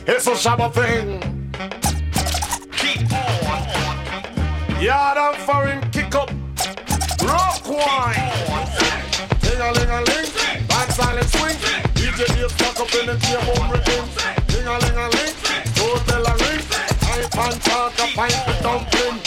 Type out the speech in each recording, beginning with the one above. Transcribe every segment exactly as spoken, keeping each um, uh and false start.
It's a shabba thing. Keep on. Yard and foreign kick up. Rock wine. Ting-a-ling-a-ling. Band silent swing. D J is stuck up in the table rhythm. Ting-a-ling-a-ling. Don't tell a ring. I can't talk a pint with dumpling.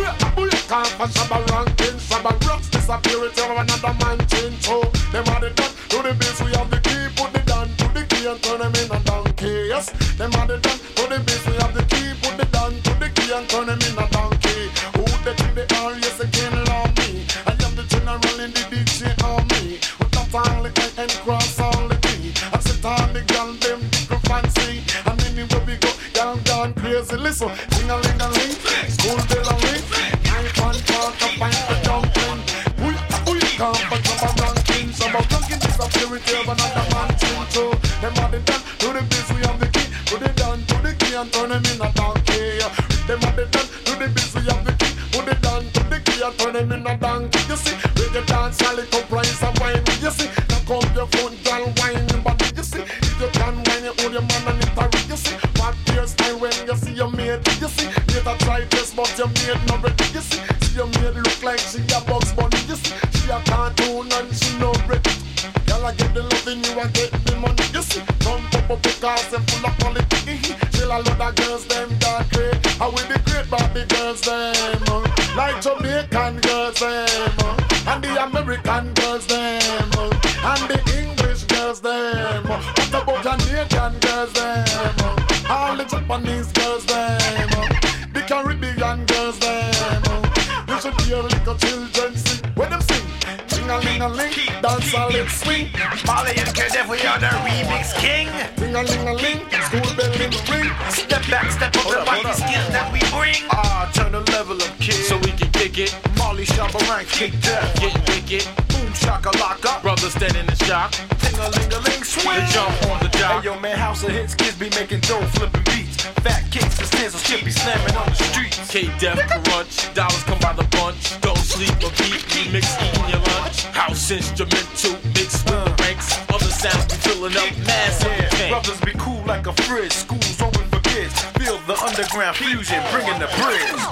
Can't for shabba ranking. Shabba rocks disappear it over another man change. So them are the done to the base. We have the key. Put the down to the key and turn them in a donkey. Yes, them are the done to the base. We have the key. Put the down to the key and turn them in a donkey. Who the king they are? Yes, they can't allow me. I am the general in the D J army. With not only I and cross all the T. I sit on the gun, them go fancy. And anywhere we go, y'all gone crazy. Listen, ting-a-ling-a-ling, school bell a ring. I can't talk a pint for dumpling. We, we can't but some ranking. Some of ranking disappear it over another man chin. So them are the done to the biz, we have the key. Put it down to the key and turn them in a donkey. Them are the done to the biz, we have the key. Put it down to the key and turn them in a donkey. You see, reggae dance, a little price of wine. You see, now come your phone, girl, wine your body. You see, if you can wine, you hold your man and it hurry. You see, what tears time when you see your mate. You see, mate a try this, but your mate not ready. You see, see your mate look like she a Bugs Bunny. You see, she a cartoon and she no ready. Girl, I get the loving, you a get the money. You see, come up up because them full of quality. Chill a lot of girls, them got great. I will be great Barbie girls, them uh, like Jamaican girls, them uh, and the American girls, them uh, and the English girls, them uh, what about Jamaican girls, them uh, all the Japanese girls, them uh, the Caribbean girls, them uh, you should hear little children sing when them sing. Ting-a-ling-a-ling, dance a lip swing. Molly and Kedef, we are the remix king. Ting-a-ling-a-ling, school bell in the ring. Step back, step up, the body skills that we bring. Ah, turn the level up, kid, so we can kick it. Molly Shabba rank, kick death, getting wicked. Boom shakalaka, brothers standing in shock. Ting-a-ling-a-ling, swing. They jump on the job. Hey yo, man, House of Hits, kids be making dough, flipping beats. Fat kicks and stands on shit be slamming on the streets. K-Def, crunch, dollars come by the bunch. Don't sleep or beat, remix eating your lunch. House instrumental, mixed with the ranks. Other sounds be filling up mass yeah. yeah. Brothers be cool like a fridge. Schools open for kids. Feel the underground fusion, bringing the bridge.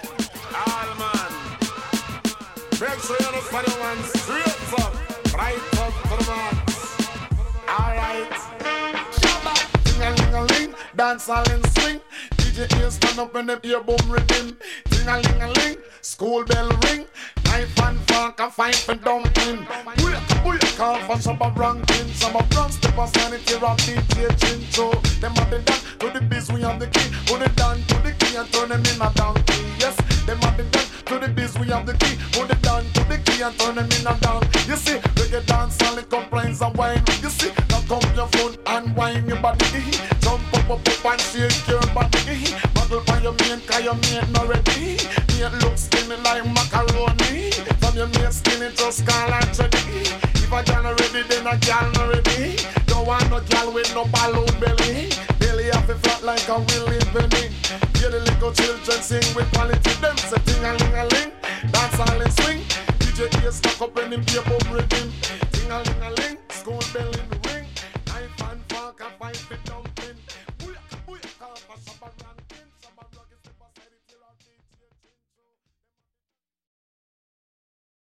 All man, make sure you understand the man straight up, right up to the max. Alright, Shabba, ting-a-ling-a-ling, dance all in swing. D J ears stand up and them ear boom rhythm. Ting-a-ling-a-ling, school bell ring. Knife and fork a fight for dumpling. Wait, wait, call for Shabba ranking. Shabba bronze, the personality of D J Chincho. Them are the done to the biz, we have the key. Put it down to the key and turn them in a donkey. Yes, them are the done to the biz, we have the key. Put it down to the key and turn them in a donkey. You see, reggae dance and it complains and wine. You see, now come your phone and wine your body. Jump up, up, up and shake your body. Model by your main, cause your main not ready. Main look skinny like macaroni. From your main skinny just call and ready. If a girl not ready, then a girl not ready. Don't want no girl with no balloon belly. Belly have a flat like a willy penny. Hear the little children sing with quality. Them say ting-a-ling-a-ling, dance all in swing. D J ears stuck up in him, keep up rhythm. Ting-a-ling-a-ling, school bell in